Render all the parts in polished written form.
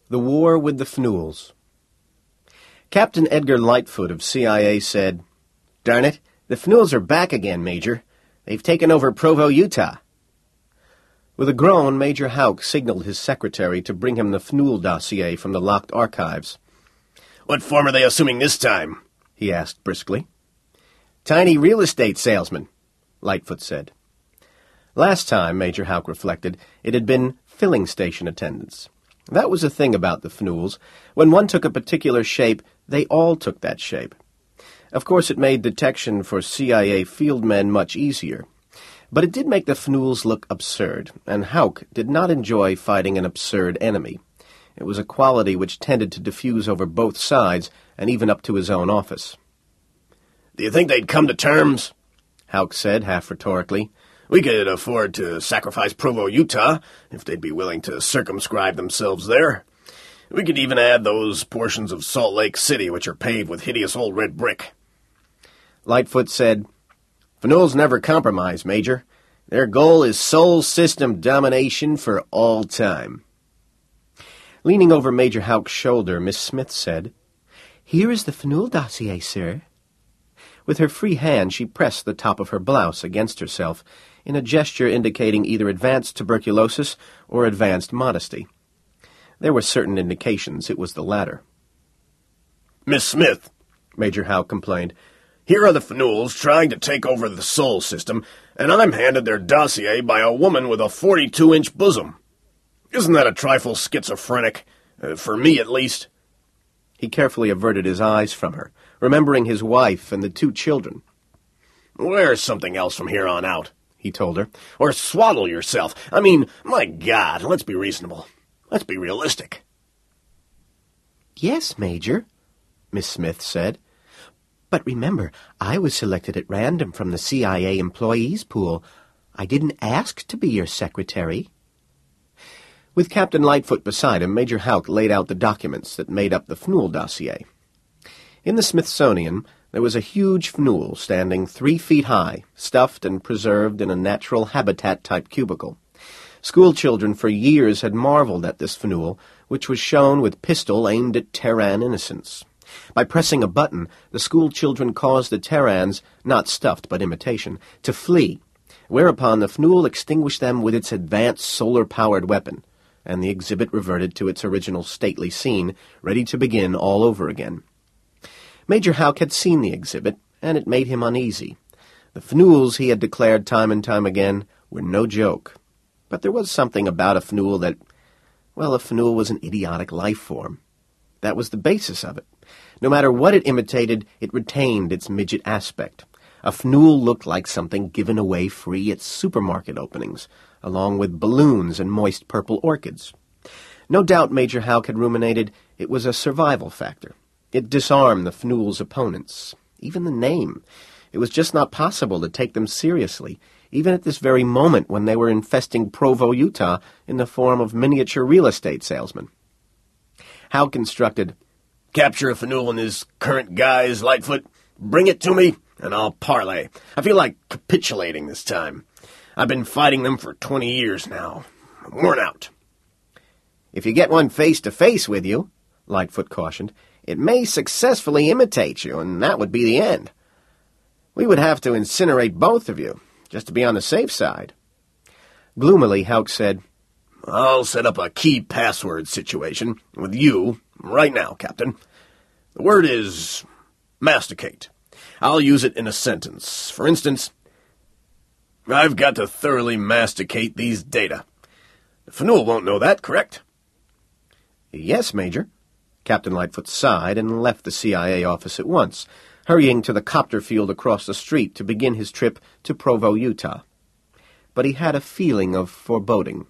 The War with the Fnools. Captain Edgar Lightfoot of CIA said, "Darn it, the Fnools are back again, Major. They've taken over Provo, Utah." With a groan, Major Houck signaled his secretary to bring him the Fnool dossier from the locked archives. "What form are they assuming this time?" he asked briskly. "Tiny real estate salesman," Lightfoot said. Last time, Major Houck reflected, it had been filling station attendants. That was the thing about the Fnools. When one took a particular shape, they all took that shape. Of course, it made detection for CIA field men much easier. But it did make the Fnools look absurd, and Houck did not enjoy fighting an absurd enemy. It was a quality which tended to diffuse over both sides, and even up to his own office. "Do you think they'd come to terms?" Houck said, half rhetorically. "We could afford to sacrifice Provo, Utah, if they'd be willing to circumscribe themselves there. We could even add those portions of Salt Lake City which are paved with hideous old red brick." Lightfoot said, "Fnools never compromise, Major. Their goal is Sol system domination for all time." Leaning over Major Houck's shoulder, Miss Smith said, "Here is the Fnool dossier, sir." With her free hand, she pressed the top of her blouse against herself, in a gesture indicating either advanced tuberculosis or advanced modesty. There were certain indications it was the latter. "Miss Smith," Major Houck complained, "here are the Fnools trying to take over the Sol system, and I'm handed their dossier by a woman with a 42-inch bosom. Isn't that a trifle schizophrenic? For me, at least." He carefully averted his eyes from her, remembering his wife and the 2 children. "Wear something else from here on out," he told her. "Or swaddle yourself. I mean, my God, let's be reasonable. Let's be realistic." "Yes, Major," Miss Smith said. "But remember, I was selected at random from the CIA employees pool. I didn't ask to be your secretary." With Captain Lightfoot beside him, Major Houck laid out the documents that made up the Fnool dossier. In the Smithsonian, there was a huge Fnool standing 3 feet high, stuffed and preserved in a natural habitat-type cubicle. Schoolchildren for years had marveled at this Fnool, which was shown with pistol aimed at Terran innocents. By pressing a button, the schoolchildren caused the Terrans, not stuffed but imitation, to flee, whereupon the Fnool extinguished them with its advanced solar-powered weapon, and the exhibit reverted to its original stately scene, ready to begin all over again. Major Houck had seen the exhibit, and it made him uneasy. The Fnools, he had declared time and time again, were no joke. But there was something about a Fnool that, well, a Fnool was an idiotic life form. That was the basis of it. No matter what it imitated, it retained its midget aspect. A Fnool looked like something given away free at supermarket openings, along with balloons and moist purple orchids. No doubt, Major Houck had ruminated, it was a survival factor. It disarmed the Fnool's opponents. Even the name. It was just not possible to take them seriously, even at this very moment when they were infesting Provo, Utah, in the form of miniature real estate salesmen. Houck instructed, "Capture a Fnool in his current guise, Lightfoot. Bring it to me, and I'll parlay. I feel like capitulating this time. I've been fighting them for 20 years now. I'm worn out." "If you get one face-to-face with you," Lightfoot cautioned, "it may successfully imitate you, and that would be the end. We would have to incinerate both of you, just to be on the safe side." Gloomily, Houck said, "I'll set up a key password situation with you right now, Captain. The word is masticate. I'll use it in a sentence. For instance, I've got to thoroughly masticate these data. The Fnool won't know that, correct?" "Yes, Major." Captain Lightfoot sighed and left the CIA office at once, hurrying to the copter field across the street to begin his trip to Provo, Utah. But he had a feeling of foreboding.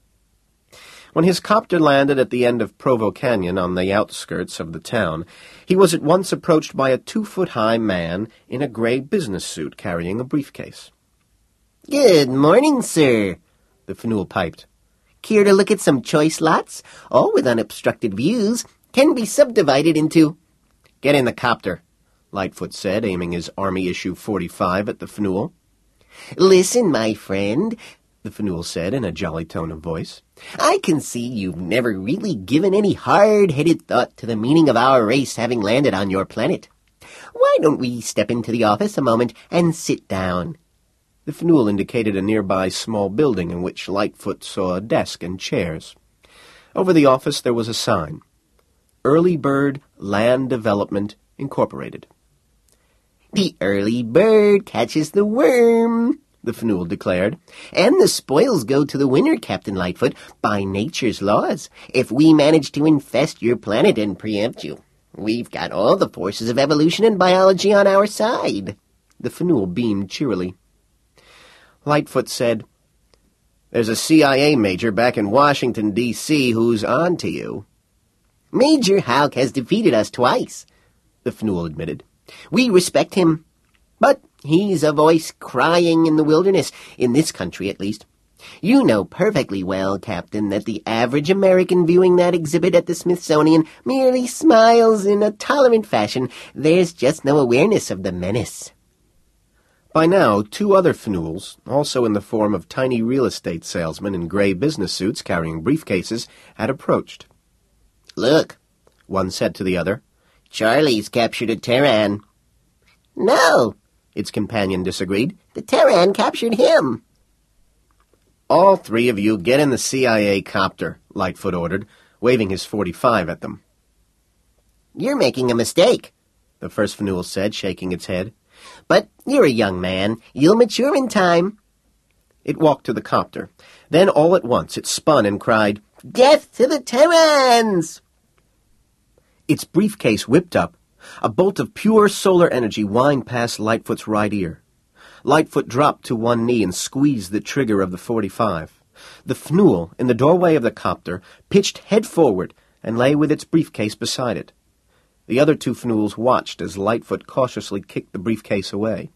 When his copter landed at the end of Provo Canyon on the outskirts of the town, he was at once approached by a 2-foot-high man in a gray business suit carrying a briefcase. "Good morning, sir," the Fnool piped. "Care to look at some choice lots? All with unobstructed views. Can be subdivided into—" "Get in the copter," Lightfoot said, aiming his Army-issue .45 at the Fnool. "Listen, my friend. the Fnul said in a jolly tone of voice. I can see you've never really given any hard-headed thought to the meaning of our race having landed on your planet. Why don't we step into the office a moment and sit down? The Fnul indicated a nearby small building in which Lightfoot saw a desk and chairs. Over the office there was a sign, Early Bird Land Development, Incorporated. The early bird catches the worm, the Fnul declared. And the spoils go to the winner, Captain Lightfoot, by nature's laws. If we manage to infest your planet and preempt you, we've got all the forces of evolution and biology on our side. The Fnul beamed cheerily. Lightfoot said, There's a CIA major back in Washington, D.C. who's on to you. Major Houck has defeated us twice, the Fnul admitted. We respect him, but he's a voice crying in the wilderness, in this country at least. You know perfectly well, Captain, that the average American viewing that exhibit at the Smithsonian merely smiles in a tolerant fashion. There's just no awareness of the menace. By now, 2 other Fnuls, also in the form of tiny real estate salesmen in gray business suits carrying briefcases, had approached. Look, one said to the other. Charlie's captured a Terran. No, its companion disagreed. The Terran captured him. All 3 of you get in the CIA copter, Lightfoot ordered, waving his .45 at them. You're making a mistake, the first Fnul said, shaking its head. But you're a young man. You'll mature in time. It walked to the copter. Then all at once it spun and cried, Death to the Terrans! Its briefcase whipped up. A bolt of pure solar energy whined past Lightfoot's right ear. Lightfoot dropped to one knee and squeezed the trigger of the .45. The Fnul, in the doorway of the copter, pitched head forward and lay with its briefcase beside it. The other 2 Fnuls watched as Lightfoot cautiously kicked the briefcase away.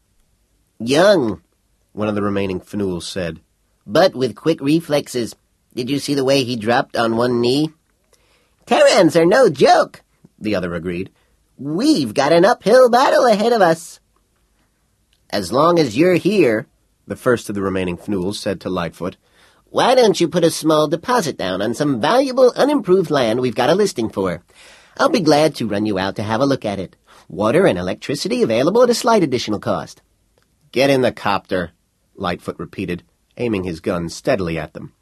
Young, one of the remaining Fnuls said. But with quick reflexes. Did you see the way he dropped on one knee? Terrans are no joke, the other agreed. We've got an uphill battle ahead of us. As long as you're here, the first of the remaining Fnuls said to Lightfoot, why don't you put a small deposit down on some valuable unimproved land we've got a listing for? I'll be glad to run you out to have a look at it. Water and electricity available at a slight additional cost. Get in the copter, Lightfoot repeated, aiming his gun steadily at them.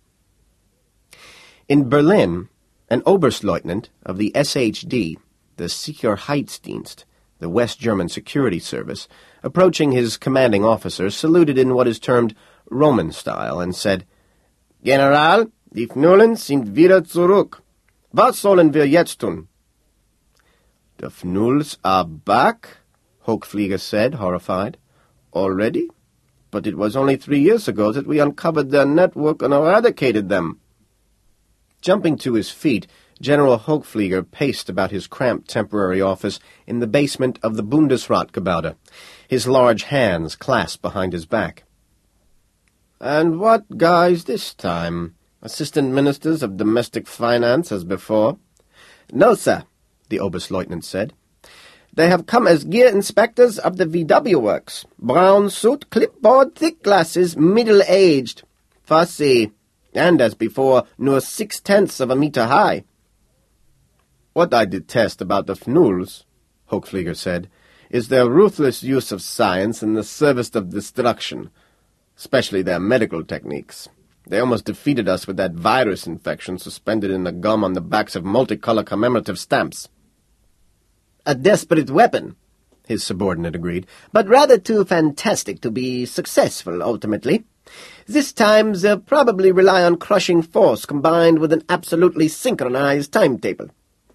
In Berlin, an Oberstleutnant of the SHD, the Sicherheitsdienst, the West German Security Service, approaching his commanding officer, saluted in what is termed Roman style and said, General, die Fnulen sind wieder zurück. Was sollen wir jetzt tun? The Fnuls are back, Hochflieger said, horrified. Already? But it was only 3 years ago that we uncovered their network and eradicated them. Jumping to his feet, General Hochflieger paced about his cramped temporary office in the basement of the Bundesratgebäude, his large hands clasped behind his back. And what guys this time? Assistant Ministers of Domestic Finance as before? No, sir, the Oberstleutnant said. They have come as gear inspectors of the VW works. Brown suit, clipboard, thick glasses, middle-aged. Fussy. And as before, nur 6/10 of a meter high. What I detest about the Fnuls, Hochflieger said, is their ruthless use of science in the service of destruction, especially their medical techniques. They almost defeated us with that virus infection suspended in the gum on the backs of multicolor commemorative stamps. A desperate weapon, his subordinate agreed, but rather too fantastic to be successful ultimately. This time they'll probably rely on crushing force combined with an absolutely synchronized timetable.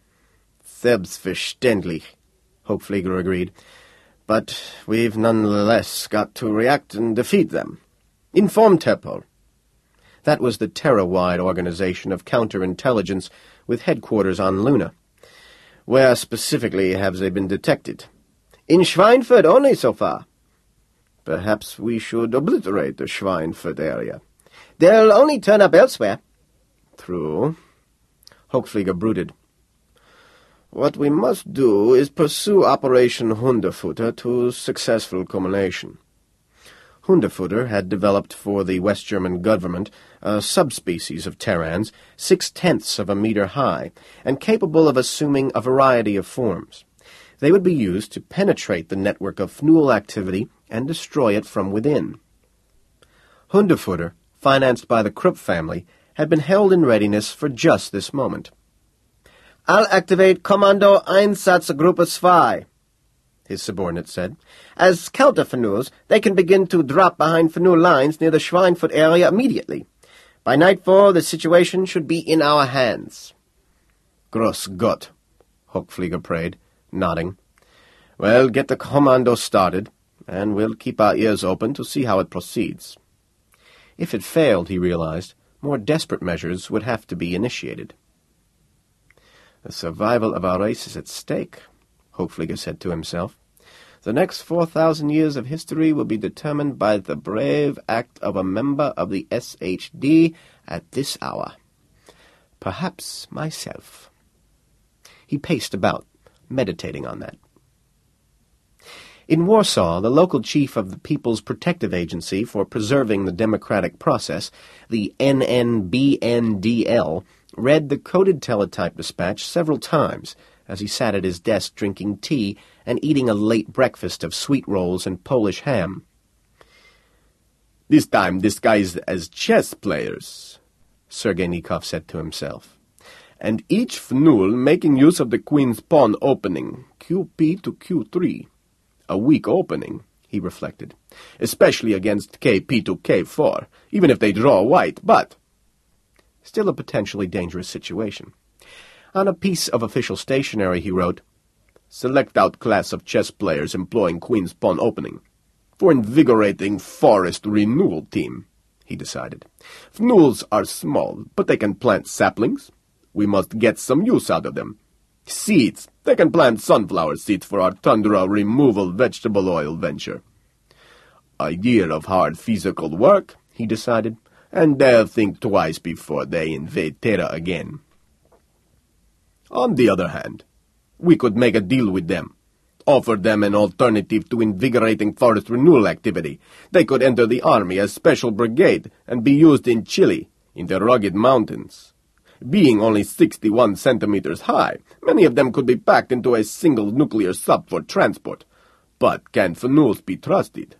Selbstverständlich, Hochflieger agreed. But we've nonetheless got to react and defeat them. Inform Terpol. That was the Terra-wide organization of counterintelligence with headquarters on Luna. Where specifically have they been detected? In Schweinfurt only so far. Perhaps we should obliterate the Schweinfurt area. They'll only turn up elsewhere. True. Hochflieger brooded. What we must do is pursue Operation Hundefutter to successful culmination. Hundefutter had developed for the West German government a subspecies of Terrans 6/10 of a meter high and capable of assuming a variety of forms. They would be used to penetrate the network of Fnul activity and destroy it from within. Hundefutter, financed by the Krupp family, had been held in readiness for just this moment. "I'll activate Kommando Einsatzgruppe 2, his subordinate said. "As counter-Fnuls, they can begin to drop behind Fnul lines near the Schweinfurt area immediately. By nightfall, the situation should be in our hands." "Gross Gott," Hochflieger prayed, nodding. "Well, get the Kommando started, and we'll keep our ears open to see how it proceeds." If it failed, he realized, more desperate measures would have to be initiated. "The survival of our race is at stake," Hochflieger said to himself. "The next 4,000 years of history will be determined by the brave act of a member of the SHD at this hour. Perhaps myself." He paced about, meditating on that. In Warsaw, the local chief of the People's Protective Agency for Preserving the Democratic Process, the NNBNDL, read the coded teletype dispatch several times as he sat at his desk drinking tea and eating a late breakfast of sweet rolls and Polish ham. "This time disguised as chess players," Sergei Nikov said to himself. "And each Fnul making use of the queen's pawn opening, QP to Q3. A weak opening," he reflected, "especially against KP to K4, even if they draw white, but—" Still a potentially dangerous situation. On a piece of official stationery he wrote, "Select out class of chess players employing queen's pawn opening. For invigorating forest renewal team," he decided. "Fnuls are small, but they can plant saplings. We must get some use out of them. Seeds, they can plant sunflower seeds for our tundra removal vegetable oil venture. A year of hard physical work," he decided, "and they'll think twice before they invade Terra again. On the other hand, we could make a deal with them. Offer them an alternative to invigorating forest renewal activity. They could enter the army as special brigade and be used in Chile, in the rugged mountains. Being only 61 centimeters high, many of them could be packed into a single nuclear sub for transport. But can Fnuls be trusted?"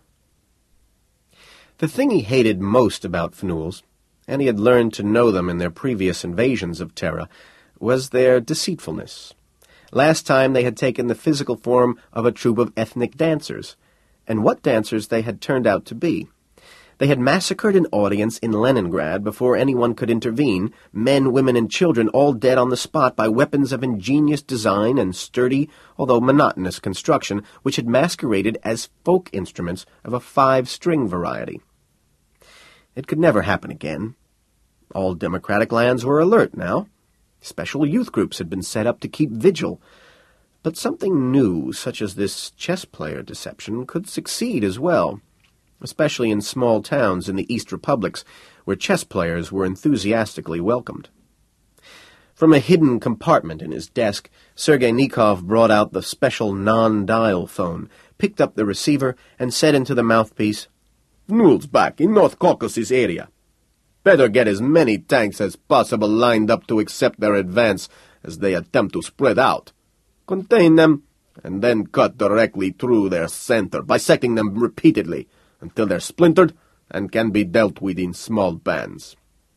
The thing he hated most about Fnuls, and he had learned to know them in their previous invasions of Terra, was their deceitfulness. Last time they had taken the physical form of a troupe of ethnic dancers, and what dancers they had turned out to be. They had massacred an audience in Leningrad before anyone could intervene, men, women, and children all dead on the spot by weapons of ingenious design and sturdy, although monotonous construction, which had masqueraded as folk instruments of a 5-string variety. It could never happen again. All democratic lands were alert now. Special youth groups had been set up to keep vigil. But something new, such as this chess player deception, could succeed as well, especially in small towns in the East Republics, where chess players were enthusiastically welcomed. From a hidden compartment in his desk, Sergei Nikov brought out the special non-dial phone, picked up the receiver, and said into the mouthpiece, "Fnuls back in North Caucasus area. Better get as many tanks as possible lined up to accept their advance as they attempt to spread out. Contain them, and then cut directly through their center, bisecting them repeatedly, until they're splintered and can be dealt with in small bands."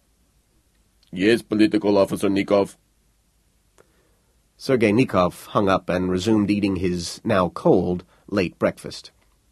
"Yes, Political Officer Nikov." Sergei Nikov hung up and resumed eating his, now cold, late breakfast.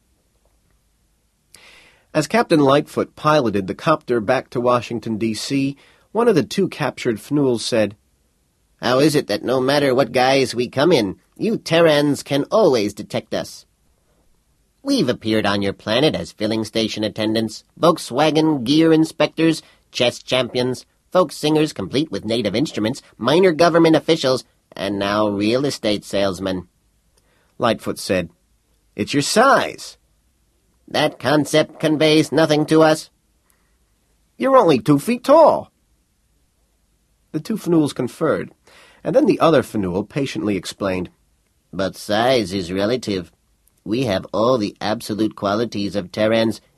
As Captain Lightfoot piloted the copter back to Washington, D.C., one of the 2 captured Fnuls said, "How is it that no matter what guise we come in, you Terrans can always detect us? We've appeared on your planet as filling station attendants, Volkswagen gear inspectors, chess champions, folk singers complete with native instruments, minor government officials, and now real estate salesmen." Lightfoot said, "It's your size." "That concept conveys nothing to us." "You're only 2 feet tall." The 2 Fnuls conferred, and then the other Fnul patiently explained, "But size is relative. We have all the absolute qualities of Terrans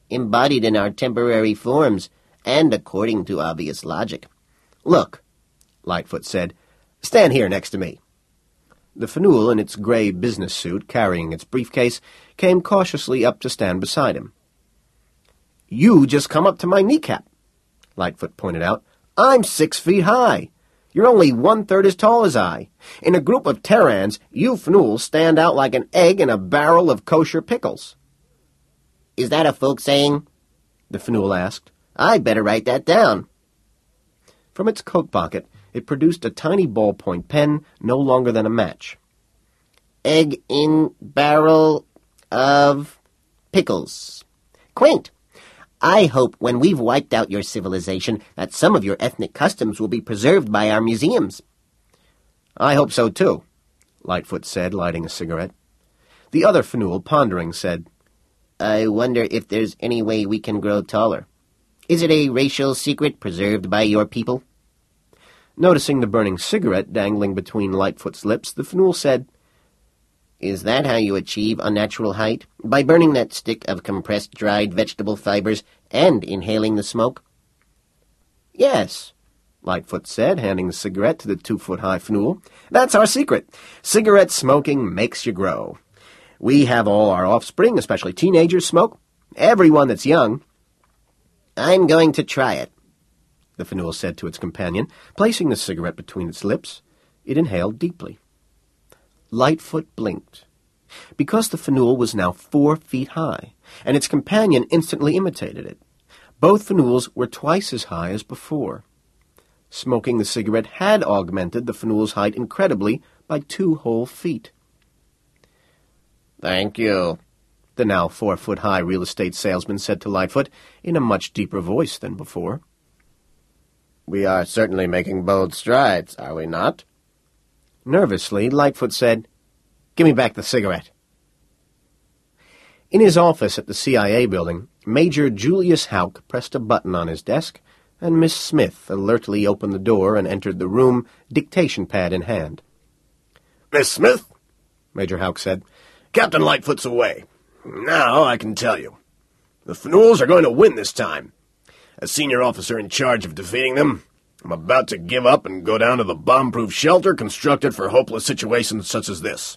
embodied in our temporary forms, and according to obvious logic. Look, Lightfoot said. Stand here next to me. The Fanool, in its gray business suit, carrying its briefcase, came cautiously up to stand beside him. You just come up to my kneecap, Lightfoot pointed out. I'm 6 feet high. You're only 1/3 as tall as I. In a group of Terrans, you Fanools stand out like an egg in a barrel of kosher pickles. Is that a folk saying? The Fanool asked. I'd better write that down. From its coat pocket, it produced a tiny ballpoint pen no longer than a match. Egg in barrel of pickles. Quaint. I hope when we've wiped out your civilization that some of your ethnic customs will be preserved by our museums. I hope so, too, Lightfoot said, lighting a cigarette. The other Fanool, pondering, said, I wonder if there's any way we can grow taller. Is it a racial secret preserved by your people? Noticing the burning cigarette dangling between Lightfoot's lips, the Fanool said, Is that how you achieve unnatural height? By burning that stick of compressed dried vegetable fibers and inhaling the smoke? Yes, Lightfoot said, handing the cigarette to the 2-foot-high Fanool. That's our secret. Cigarette smoking makes you grow. We have all our offspring, especially teenagers, smoke. Everyone that's young. I'm going to try it, the Fanool said to its companion, placing the cigarette between its lips. It inhaled deeply. Lightfoot blinked. Because the Fanool was now 4 feet high, and its companion instantly imitated it. Both Fanools were twice as high as before. Smoking the cigarette had augmented the Fanool's height incredibly by 2 whole feet. Thank you, the now 4-foot-high real estate salesman said to Lightfoot in a much deeper voice than before. We are certainly making bold strides, are we not? Nervously, Lightfoot said, Give me back the cigarette. In his office at the CIA building, Major Julius Houck pressed a button on his desk, and Miss Smith alertly opened the door and entered the room, dictation pad in hand. Miss Smith, Major Houck said, Captain Lightfoot's away. Now I can tell you. The Fanools are going to win this time. As senior officer in charge of defeating them, I'm about to give up and go down to the bomb-proof shelter constructed for hopeless situations such as this.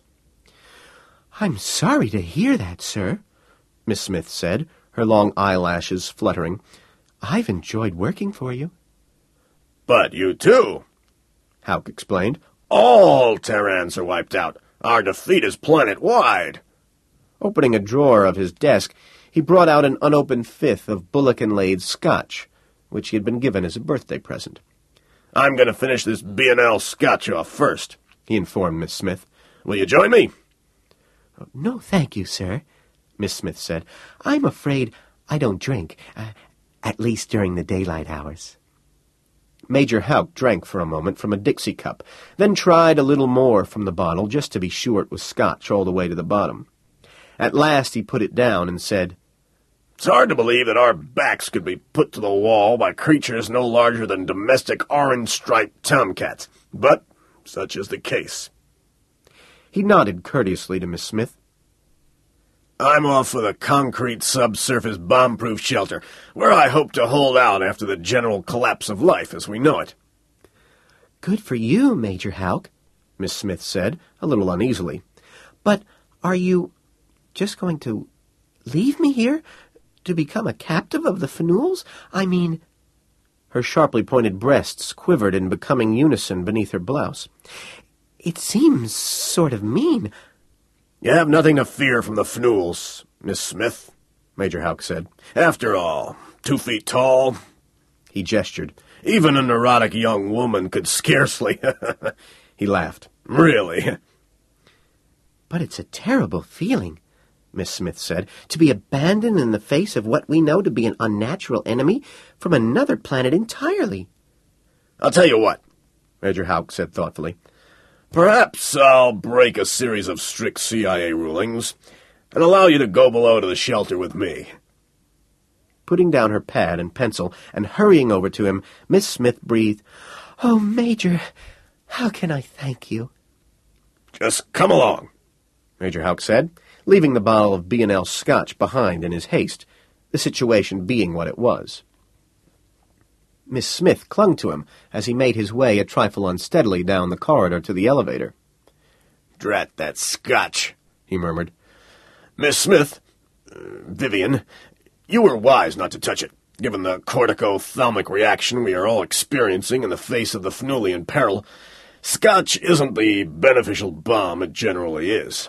I'm sorry to hear that, sir, Miss Smith said, her long eyelashes fluttering. I've enjoyed working for you. But you too, Houck explained. All Terrans are wiped out. Our defeat is planet-wide. Opening a drawer of his desk, he brought out an unopened fifth of Bullock-and-Lade scotch, which he had been given as a birthday present. I'm going to finish this B&L scotch off first, he informed Miss Smith. Will you join me? No, thank you, sir, Miss Smith said. I'm afraid I don't drink, at least during the daylight hours. Major Houck drank for a moment from a Dixie cup, then tried a little more from the bottle just to be sure it was scotch all the way to the bottom. At last he put it down and said, It's hard to believe that our backs could be put to the wall by creatures no larger than domestic orange-striped tomcats, but such is the case. He nodded courteously to Miss Smith. I'm off for the concrete subsurface bomb-proof shelter, where I hope to hold out after the general collapse of life as we know it. Good for you, Major Houck, Miss Smith said, a little uneasily. But are you just going to leave me here to become a captive of the Fanools? I mean... Her sharply pointed breasts quivered in becoming unison beneath her blouse. It seems sort of mean. You have nothing to fear from the Fanools, Miss Smith, Major Houck said. After all, 2 feet tall. He gestured. Even a neurotic young woman could scarcely... He laughed. Really? But it's a terrible feeling, Miss Smith said, to be abandoned in the face of what we know to be an unnatural enemy from another planet entirely. I'll tell you what, Major Houck said thoughtfully. Perhaps I'll break a series of strict CIA rulings and allow you to go below to the shelter with me. Putting down her pad and pencil and hurrying over to him, Miss Smith breathed, Oh, Major, how can I thank you? Just come along, Major Houck said, leaving the bottle of B&L scotch behind in his haste. the situation being what it was. Miss Smith clung to him as he made his way a trifle unsteadily down the corridor to the elevator. "Drat that Scotch," he murmured. "Miss Smith, Vivian, you were wise not to touch it, given the corticothalamic reaction we are all experiencing in the face of the Fnulian peril. Scotch isn't the beneficial bomb it generally is."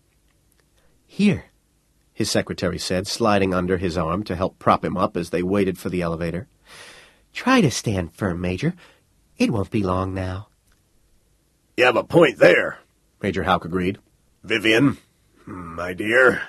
"Here," his secretary said, sliding under his arm to help prop him up as they waited for the elevator. "Try to stand firm, Major. It won't be long now." "You have a point there," Major Houck agreed. "Vivian, my dear."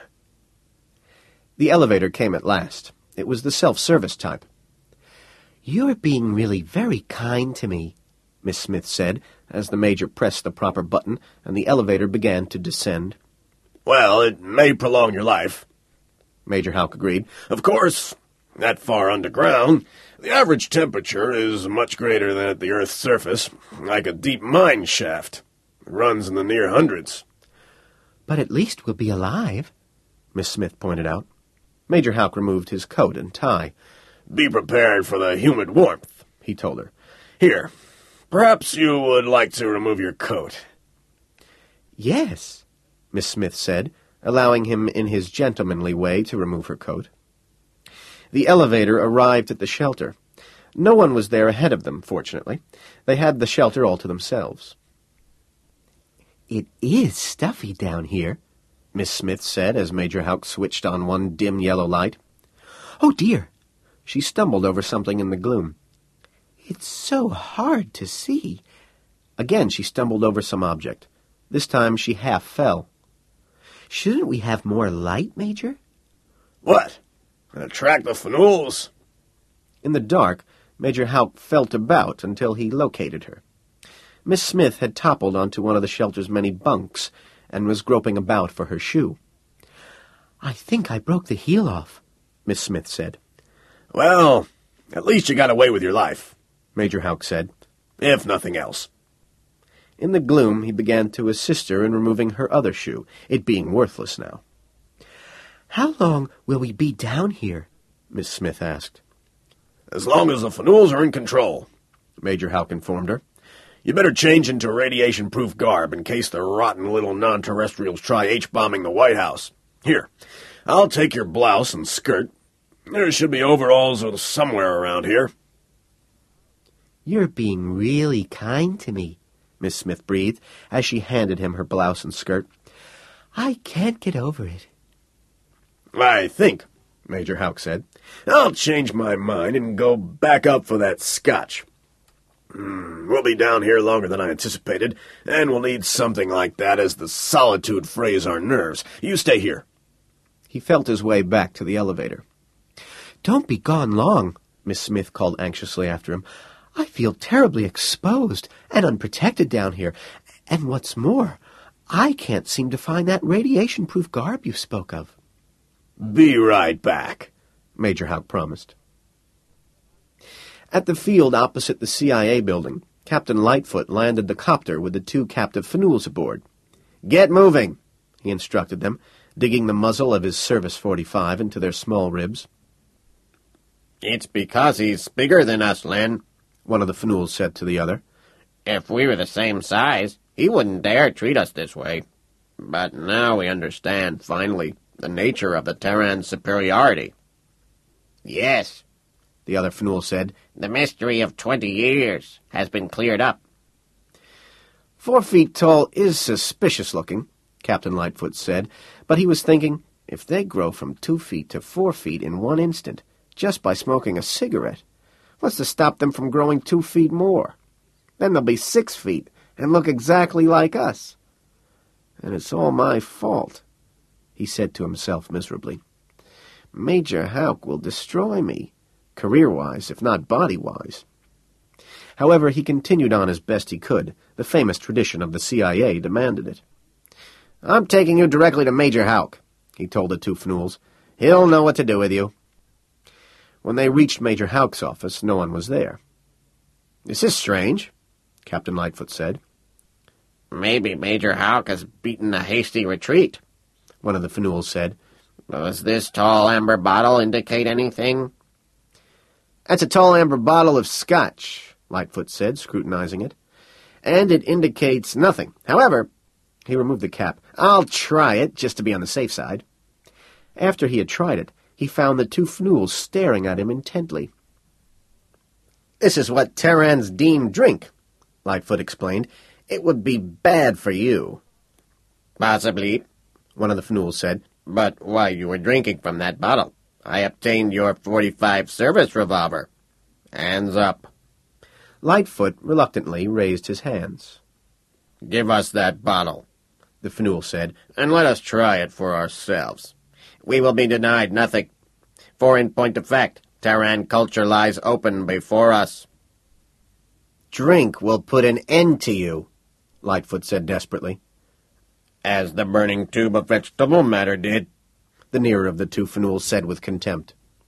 The elevator came at last. It was the self-service type. "You're being really very kind to me," Miss Smith said, as the Major pressed the proper button and the elevator began to descend. "Well, it may prolong your life," Major Houck agreed. "Of course, that far underground, the average temperature is much greater than at the Earth's surface, like a deep mine shaft. It runs in the near hundreds." "But at least we'll be alive," Miss Smith pointed out. Major Houck removed his coat and tie. "Be prepared for the humid warmth," he told her. "Here, perhaps you would like to remove your coat." "Yes," Miss Smith said, allowing him in his gentlemanly way to remove her coat. The elevator arrived at the shelter. No one was there ahead of them, fortunately. They had the shelter all to themselves. "It is stuffy down here," Miss Smith said as Major Houck switched on one dim yellow light. "Oh, dear!" She stumbled over something in the gloom. "It's so hard to see." Again she stumbled over some object. This time she half fell. "Shouldn't we have more light, Major?" "What? Attract the Fnuls?" In the dark, Major Houck felt about until he located her. Miss Smith had toppled onto one of the shelter's many bunks and was groping about for her shoe. "I think I broke the heel off," Miss Smith said. "Well, at least you got away with your life," Major Houck said. "If nothing else." In the gloom, he began to assist her in removing her other shoe, it being worthless now. "How long will we be down here?" Miss Smith asked. "As long as the Fnuls are in control," Major Houck informed her. "You better change into radiation-proof garb in case the rotten little non-terrestrials try H-bombing the White House. Here, I'll take your blouse and skirt. There should be overalls somewhere around here." "You're being really kind to me," Miss Smith breathed as she handed him her blouse and skirt. "I can't get over it." "I think," Major Houck said, "I'll change my mind and go back up for that Scotch. We'll be down here longer than I anticipated, and we'll need something like that as the solitude frays our nerves. You stay here." He felt his way back to the elevator. "Don't be gone long," Miss Smith called anxiously after him. "I feel terribly exposed and unprotected down here, and what's more, I can't seem to find that radiation-proof garb you spoke of." "Be right back," Major Houck promised. At the field opposite the CIA building, Captain Lightfoot landed the copter with the 2 captive Fnuls aboard. "Get moving," he instructed them, digging the muzzle of his Service .45 into their small ribs. "It's because he's bigger than us, Len," one of the Fnuls said to the other. "If we were the same size, he wouldn't dare treat us this way. But now we understand, finally, the nature of the Terran's superiority." "Yes," the other Fnul said, "the mystery of 20 years has been cleared up." 4 feet tall is suspicious-looking, Captain Lightfoot said, but he was thinking, if they grow from 2 feet to 4 feet in one instant, just by smoking a cigarette, what's to stop them from growing 2 feet more? Then they'll be 6 feet and look exactly like us. And it's all my fault, he said to himself miserably. Major Houck will destroy me, career-wise, if not body-wise. However, he continued on as best he could. The famous tradition of the CIA demanded it. "I'm taking you directly to Major Houck," he told the 2 Fnuls. "He'll know what to do with you." When they reached Major Houck's office, no one was there. "This is strange," Captain Lightfoot said. "Maybe Major Houck has beaten a hasty retreat," one of the Fnuls said. Does this tall amber bottle indicate anything? That's a tall amber bottle of scotch, Lightfoot said, scrutinizing it. And it indicates nothing. However, he removed the cap. I'll try it, just to be on the safe side. After he had tried it, he found the two Fnools staring at him intently. This is what Terran's Dean drink, Lightfoot explained. It would be bad for you. Possibly, one of the Fnools said. But while you were drinking from that bottle, I obtained your .45 service revolver. Hands up. Lightfoot reluctantly raised his hands. Give us that bottle, the Fnool said, and let us try it for ourselves. We will be denied nothing. For in point of fact, Terran culture lies open before us. Drink will put an end to you, Lightfoot said desperately. As the burning tube of vegetable matter did, the nearer of the two Fnools said with contempt.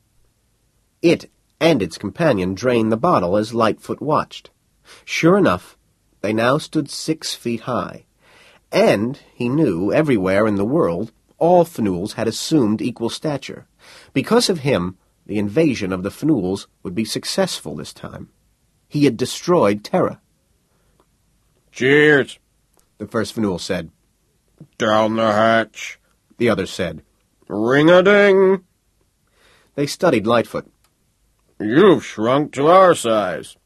It and its companion drained the bottle as Lightfoot watched. Sure enough, they now stood 6 feet high, and, he knew, everywhere in the world, all Fnools had assumed equal stature. Because of him, the invasion of the Fnools would be successful this time. He had destroyed Terra. Cheers, the first Fnool said. Down the hatch, the other said. Ring-a-ding. They studied Lightfoot. You've shrunk to our size.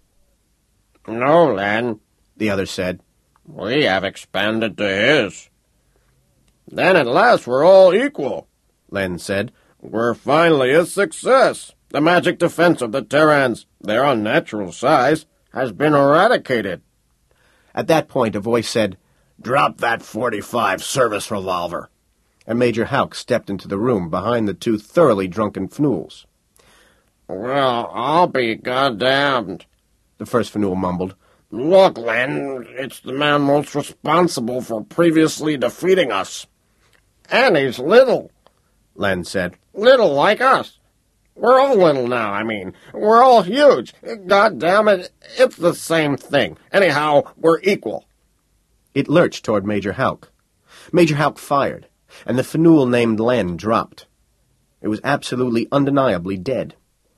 No, Len, the other said. We have expanded to his. Then at last we're all equal, Len said. We're finally a success. The magic defense of the Terrans, their unnatural size, has been eradicated. At that point, a voice said, Drop that .45 service revolver. And Major Houck stepped into the room behind the two thoroughly drunken Fnools. Well, I'll be goddamned, the first Fnool mumbled. Look, Len, it's the man most responsible for previously defeating us. And he's little, Len said. Little like us. We're all little now, I mean. We're all huge. God damn it, it's the same thing. Anyhow, we're equal. It lurched toward Major Houck. Major Houck fired, and the Fnool named Len dropped. It was absolutely undeniably dead.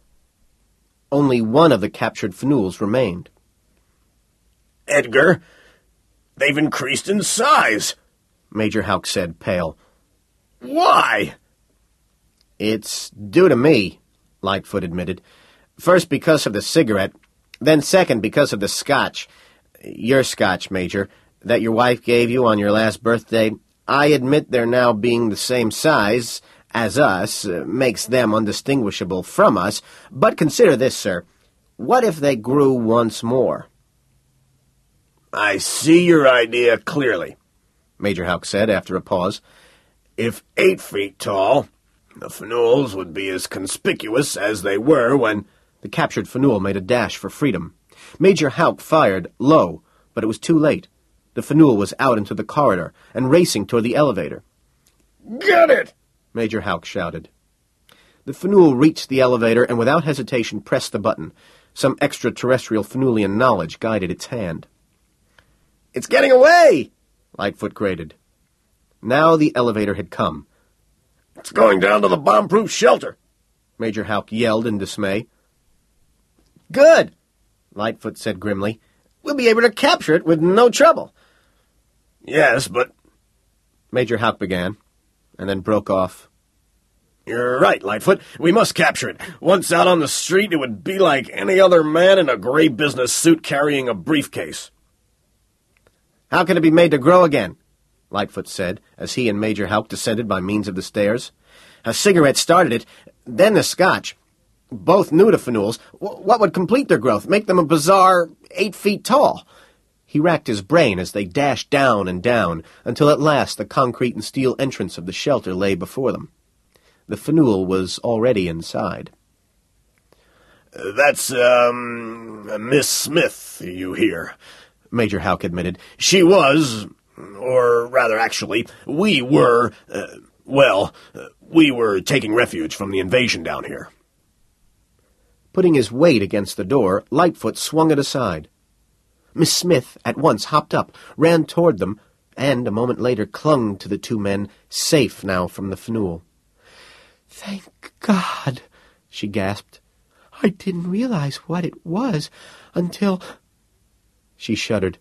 Only one of the captured Fnools remained. Edgar, they've increased in size, Major Houck said, pale. Why? It's due to me, Lightfoot admitted. First because of the cigarette, then second because of the scotch. Your scotch, Major, that your wife gave you on your last birthday. I admit their now being the same size as us makes them undistinguishable from us, but consider this, sir. What if they grew once more? I see your idea clearly, Major Houck said after a pause. If 8 feet tall, the Fnools would be as conspicuous as they were when... The captured Fnool made a dash for freedom. Major Houck fired low, but it was too late. The Fnool was out into the corridor and racing toward the elevator. Get it! Major Houck shouted. The Fnool reached the elevator and without hesitation pressed the button. Some extraterrestrial Fnoolian knowledge guided its hand. It's getting away! Lightfoot grated. Now the elevator had come. It's going down to the bomb-proof shelter, Major Houck yelled in dismay. Good, Lightfoot said grimly. We'll be able to capture it with no trouble. Yes, but... Major Houck began, and then broke off. You're right, Lightfoot. We must capture it. Once out on the street, it would be like any other man in a gray business suit carrying a briefcase. How can it be made to grow again? Lightfoot said, as he and Major Houck descended by means of the stairs. A cigarette started it, then the scotch. Both new to Fnools. What would complete their growth, make them a bizarre 8 feet tall? He racked his brain as they dashed down and down, until at last the concrete and steel entrance of the shelter lay before them. The Fnool was already inside. That's, Miss Smith, you hear, Major Houck admitted. She was, or rather actually, we were taking refuge from the invasion down here. Putting his weight against the door, Lightfoot swung it aside. Miss Smith at once hopped up, ran toward them, and a moment later clung to the two men, safe now from the Fnool. Thank God, she gasped. I didn't realize what it was until... She shuddered.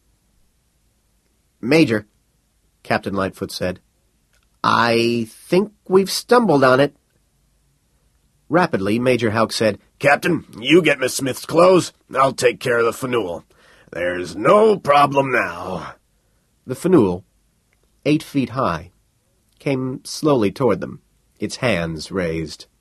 Major, Captain Lightfoot said, I think we've stumbled on it. Rapidly, Major Houck said, Captain, you get Miss Smith's clothes. I'll take care of the Faneuil. There's no problem now. The Faneuil, 8 feet high, came slowly toward them, its hands raised.